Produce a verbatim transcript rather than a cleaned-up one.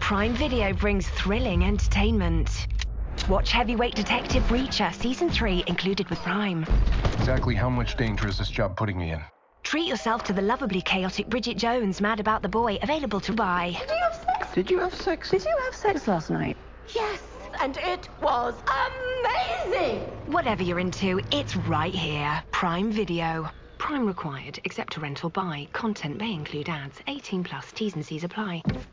Prime Video brings thrilling entertainment. Watch Heavyweight Detective Reacher Season three included with Prime. Exactly how much danger is this job putting me in? Treat yourself to the lovably chaotic Bridget Jones, Mad About the Boy, available to buy. Did you have sex? Did you have sex? Did you have sex last night? Yes, and it was amazing! Whatever you're into, it's right here. Prime Video. Prime required, except to rent or buy. Content may include ads. eighteen plus, T's and C's apply.